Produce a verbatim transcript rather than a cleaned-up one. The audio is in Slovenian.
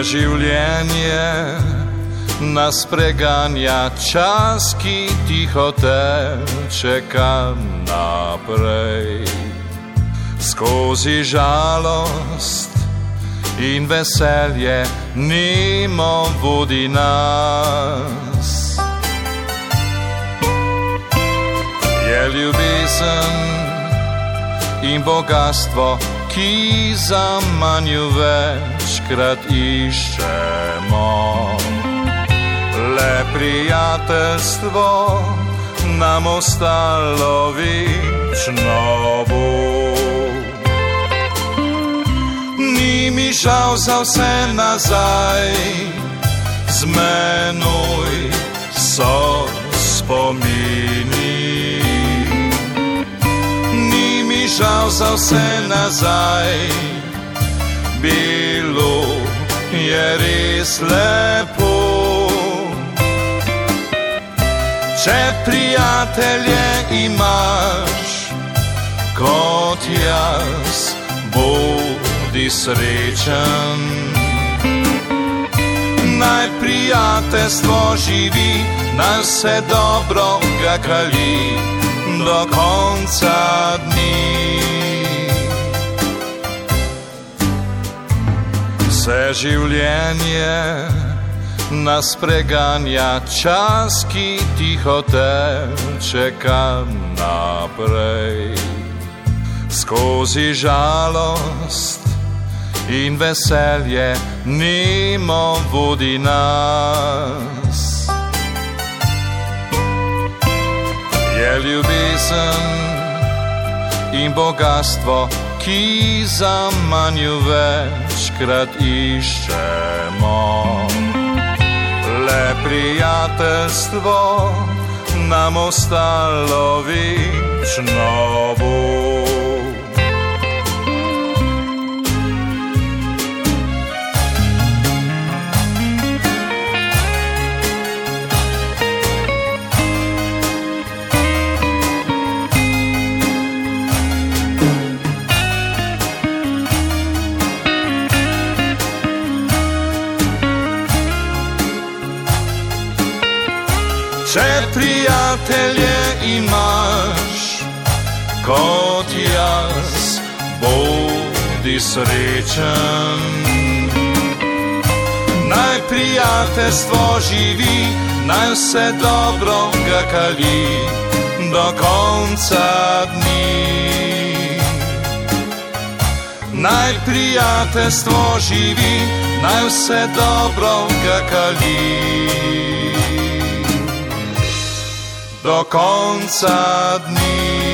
življenje nas preganja, čas, ki tiho teče kam naprej. Skozi žalost in veselje nemo vodi nas. Je ljubezen in bogatstvo, ki za manju večkrat iščemo. Le prijateljstvo nam ostalo večno bo. Ni mi žal za vse nazaj, z menoj so spomini. Ni mi žal za vse nazaj, bilo je res lepo. Če prijatelje imaš kot jaz, bodi srečen. Naj prijateljstvo živi, naj vse dobro ga kali do konca dni. Vse življenje nas preganja, čas, ki tiho teče kam naprej. Skozi žalost in veselje nemo vodi nas. Je ljubezen in bogatstvo, ki za manju večkrat iščemo. Le prijateljstvo nam ostalo večno bo. Če prijatelje imaš kot jaz, bodi srečen. Naj prijateljstvo živi, naj vse dobro ga kali do konca dni. Naj prijateljstvo živi, naj vse dobro ga kali do konca dni.